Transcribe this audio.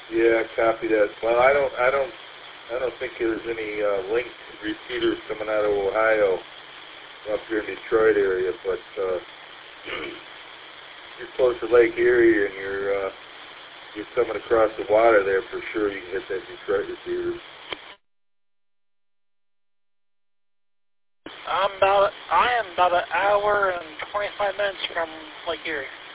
Yeah, copy that. Well, I don't think there's any linked repeaters coming out of Ohio up here in Detroit area, but you're close to Lake Erie and you're coming across the water there for sure. You can hit that Detroit repeater. I am about an hour and 25 minutes from Lake Erie.